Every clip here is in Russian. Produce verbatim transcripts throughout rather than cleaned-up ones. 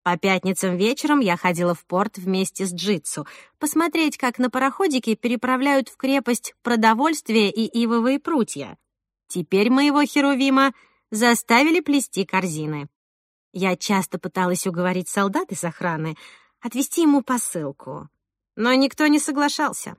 По пятницам вечером я ходила в порт вместе с Джитсу, посмотреть, как на пароходике переправляют в крепость продовольствие и ивовые прутья. Теперь моего Херувима заставили плести корзины. Я часто пыталась уговорить солдат из охраны отвезти ему посылку, но никто не соглашался.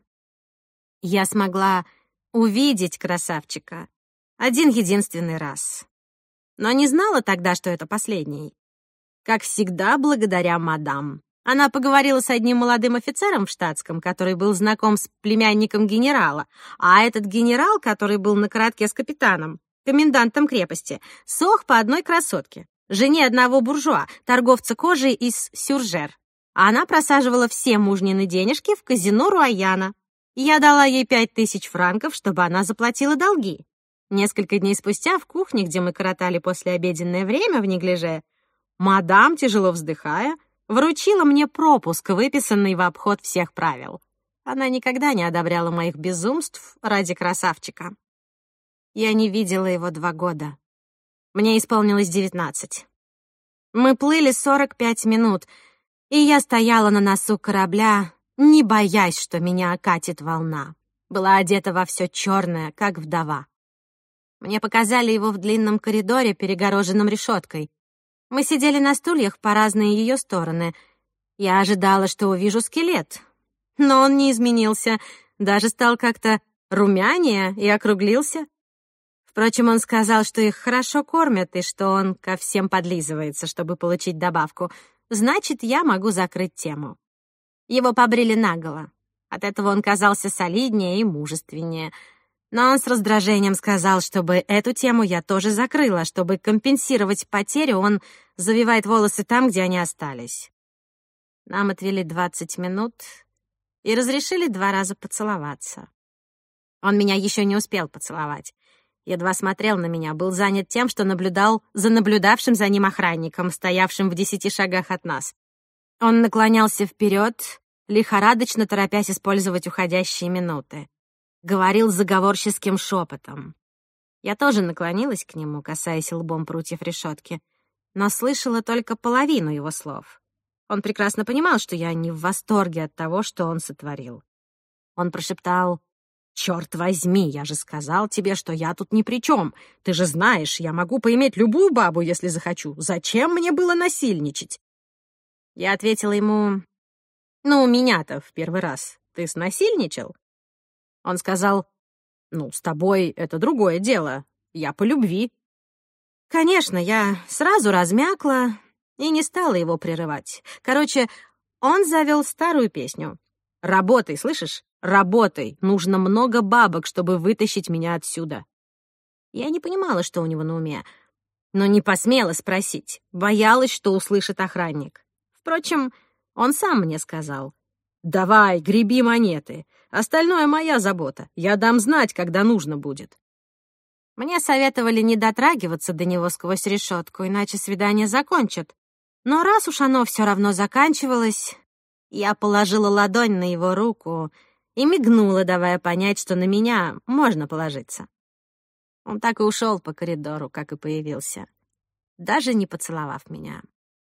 Я смогла увидеть красавчика один единственный раз, но не знала тогда, что это последний. Как всегда, благодаря мадам. Она поговорила с одним молодым офицером в штатском, который был знаком с племянником генерала, а этот генерал, который был на коротке с капитаном, комендантом крепости, сох по одной красотке, жене одного буржуа, торговца кожей из Сюржер. Она просаживала все мужнины денежки в казино Руаяна. Я дала ей пять тысяч франков, чтобы она заплатила долги. Несколько дней спустя в кухне, где мы коротали послеобеденное время в неглиже, мадам, тяжело вздыхая, вручила мне пропуск, выписанный в обход всех правил. Она никогда не одобряла моих безумств ради красавчика. Я не видела его два года. Мне исполнилось девятнадцать. Мы плыли сорок пять минут, и я стояла на носу корабля, не боясь, что меня окатит волна. Была одета во все черное, как вдова. Мне показали его в длинном коридоре, перегороженном решеткой. Мы сидели на стульях по разные ее стороны. Я ожидала, что увижу скелет. Но он не изменился, даже стал как-то румянее и округлился. Впрочем, он сказал, что их хорошо кормят и что он ко всем подлизывается, чтобы получить добавку. Значит, я могу закрыть тему. Его побрили наголо. От этого он казался солиднее и мужественнее. Но он с раздражением сказал, чтобы эту тему я тоже закрыла. Чтобы компенсировать потерю, он завивает волосы там, где они остались. Нам отвели двадцать минут и разрешили два раза поцеловаться. Он меня еще не успел поцеловать. Едва смотрел на меня, был занят тем, что наблюдал за наблюдавшим за ним охранником, стоявшим в десяти шагах от нас. Он наклонялся вперед, лихорадочно торопясь использовать уходящие минуты. Говорил заговорческим шепотом. Я тоже наклонилась к нему, касаясь лбом прутьев решетки, но слышала только половину его слов. Он прекрасно понимал, что я не в восторге от того, что он сотворил. Он прошептал: «Черт возьми, я же сказал тебе, что я тут ни при чем. Ты же знаешь, я могу поиметь любую бабу, если захочу. Зачем мне было насильничать?» Я ответила ему: «Ну, меня-то в первый раз ты снасильничал?» Он сказал: «Ну, с тобой это другое дело. Я по любви». Конечно, я сразу размякла и не стала его прерывать. Короче, он завел старую песню. «Работай, слышишь? Работай. Нужно много бабок, чтобы вытащить меня отсюда». Я не понимала, что у него на уме, но не посмела спросить. Боялась, что услышит охранник. Впрочем, он сам мне сказал: «Давай, греби монеты. Остальное моя забота. Я дам знать, когда нужно будет». Мне советовали не дотрагиваться до него сквозь решетку, иначе свидание закончат. Но раз уж оно все равно заканчивалось, я положила ладонь на его руку и мигнула, давая понять, что на меня можно положиться. Он так и ушел по коридору, как и появился, даже не поцеловав меня.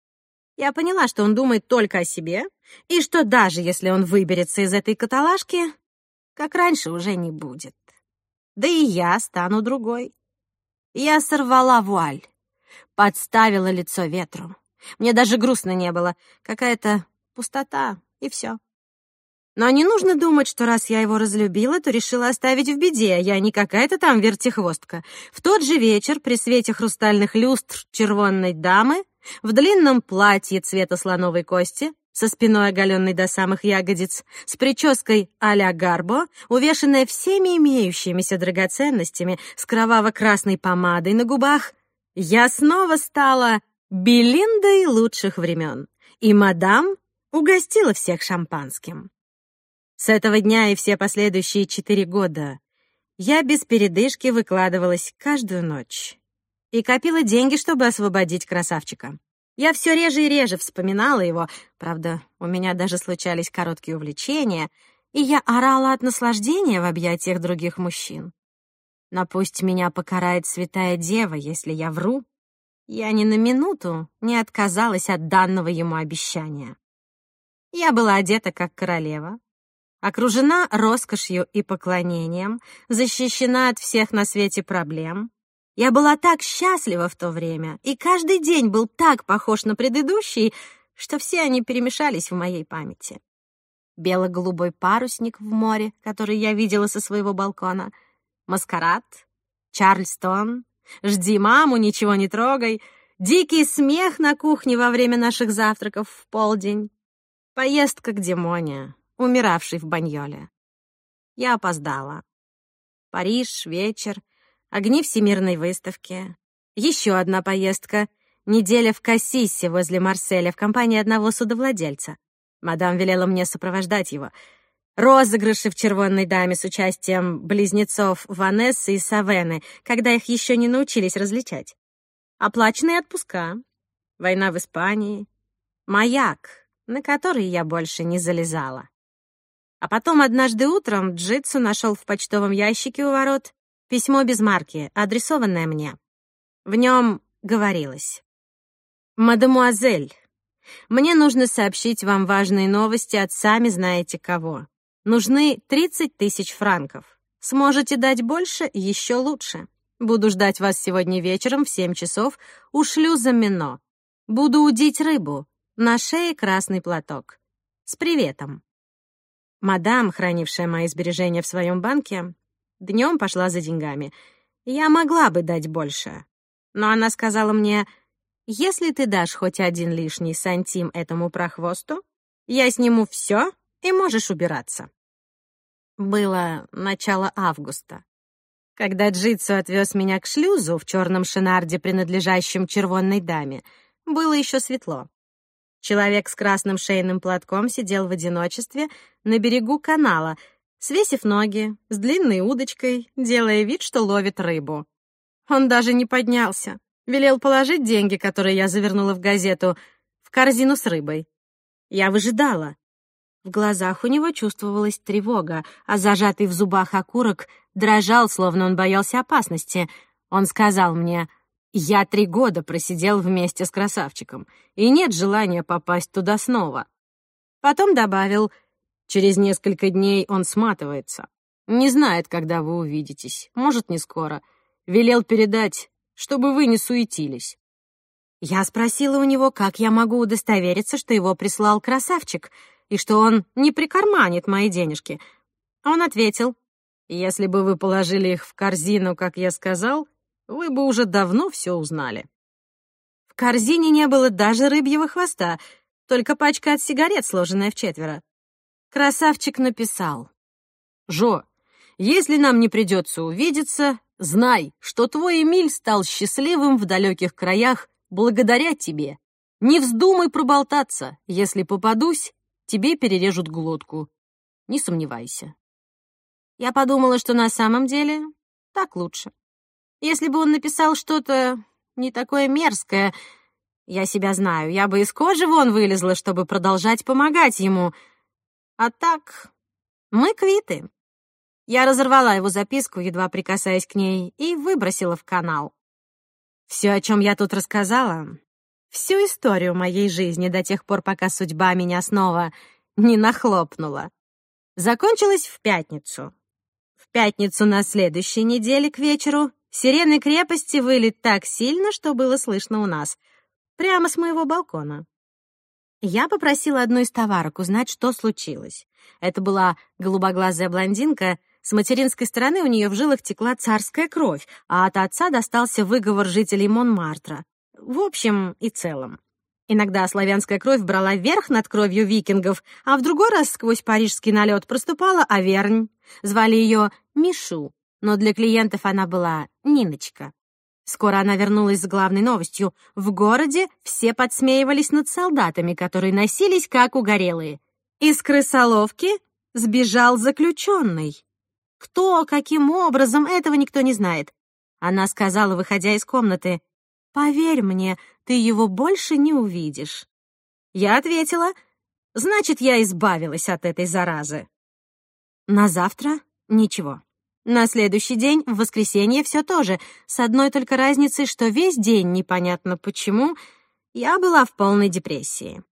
Я поняла, что он думает только о себе, и что даже если он выберется из этой каталажки, как раньше уже не будет. Да и я стану другой. Я сорвала вуаль, подставила лицо ветру. Мне даже грустно не было, какая-то пустота, и все. Но не нужно думать, что раз я его разлюбила, то решила оставить в беде. Я не какая-то там вертихвостка. В тот же вечер при свете хрустальных люстр червонной дамы в длинном платье цвета слоновой кости, со спиной оголенной до самых ягодиц, с прической а-ля Гарбо, увешанная всеми имеющимися драгоценностями, с кроваво-красной помадой на губах, я снова стала Белиндой лучших времен, и мадам угостила всех шампанским. С этого дня и все последующие четыре года я без передышки выкладывалась каждую ночь и копила деньги, чтобы освободить красавчика. Я все реже и реже вспоминала его, правда, у меня даже случались короткие увлечения, и я орала от наслаждения в объятиях других мужчин. Но пусть меня покарает святая дева, если я вру, Я ни на минуту не отказалась от данного ему обещания. Я была одета как королева, окружена роскошью и поклонением, защищена от всех на свете проблем. Я была так счастлива в то время, и каждый день был так похож на предыдущий, что все они перемешались в моей памяти. Бело-голубой парусник в море, который я видела со своего балкона, маскарад, Чарльстон, «Жди маму, ничего не трогай», дикий смех на кухне во время наших завтраков в полдень, поездка к Демоне, умиравшей в Баньоле. Я опоздала. Париж, вечер, огни Всемирной выставки. Еще одна поездка, неделя в Кассисе возле Марселя в компании одного судовладельца. Мадам велела мне сопровождать его. Розыгрыши в «Червонной даме» с участием близнецов Ванессы и Савены, когда их еще не научились различать. Оплаченные отпуска, война в Испании, маяк, на который я больше не залезала. А потом однажды утром Джитсу нашел в почтовом ящике у ворот письмо без марки, адресованное мне. В нем говорилось: «Мадемуазель, мне нужно сообщить вам важные новости от сами знаете кого. Нужны тридцать тысяч франков. Сможете дать больше — еще лучше. Буду ждать вас сегодня вечером в семь часов у шлюза Мино. Буду удить рыбу. На шее красный платок. С приветом». Мадам, хранившая мои сбережения в своем банке, днем пошла за деньгами. Я могла бы дать больше, но она сказала мне: «Если ты дашь хоть один лишний сантим этому прохвосту, я сниму все, и можешь убираться». Было начало августа. Когда Джитсу отвез меня к шлюзу в черном шинарде, принадлежащем «Червонной даме», было еще светло. Человек с красным шейным платком сидел в одиночестве на берегу канала, свесив ноги, с длинной удочкой, делая вид, что ловит рыбу. Он даже не поднялся, велел положить деньги, которые я завернула в газету, в корзину с рыбой. Я выжидала. В глазах у него чувствовалась тревога, а зажатый в зубах окурок дрожал, словно он боялся опасности. Он сказал мне: «Я три года просидел вместе с красавчиком, и нет желания попасть туда снова». Потом добавил: «Через несколько дней он сматывается. Не знает, когда вы увидитесь, может, не скоро. Велел передать, чтобы вы не суетились». Я спросила у него, как я могу удостовериться, что его прислал красавчик, и что он не прикарманит мои денежки. Он ответил: «Если бы вы положили их в корзину, как я сказал, вы бы уже давно все узнали». В корзине не было даже рыбьего хвоста, только пачка от сигарет, сложенная вчетверо. Красавчик написал: «Жо, если нам не придется увидеться, знай, что твой Эмиль стал счастливым в далеких краях благодаря тебе. Не вздумай проболтаться, если попадусь, тебе перережут глотку. Не сомневайся». Я подумала, что на самом деле так лучше. Если бы он написал что-то не такое мерзкое, я себя знаю, я бы из кожи вон вылезла, чтобы продолжать помогать ему. А так мы квиты. Я разорвала его записку, едва прикасаясь к ней, и выбросила в канал. Все, о чем я тут рассказала, всю историю моей жизни до тех пор, пока судьба меня снова не нахлопнула, закончилась в пятницу. В пятницу на следующей неделе к вечеру сирены крепости выли так сильно, что было слышно у нас, прямо с моего балкона. Я попросила одну из товарок узнать, что случилось. Это была голубоглазая блондинка. С материнской стороны у нее в жилах текла царская кровь, а от отца достался выговор жителей Монмартра. В общем и целом. Иногда славянская кровь брала верх над кровью викингов, а в другой раз сквозь парижский налет проступала Авернь. Звали ее Мишу, но для клиентов она была Ниночка. Скоро она вернулась с главной новостью. В городе все подсмеивались над солдатами, которые носились как угорелые. Из крысоловки сбежал заключенный. Кто, каким образом, этого никто не знает. Она сказала, выходя из комнаты: «Поверь мне, ты его больше не увидишь». Я ответила: «Значит, я избавилась от этой заразы». На завтра ничего. На следующий день, в воскресенье, все то же, с одной только разницей, что весь день, непонятно почему, я была в полной депрессии.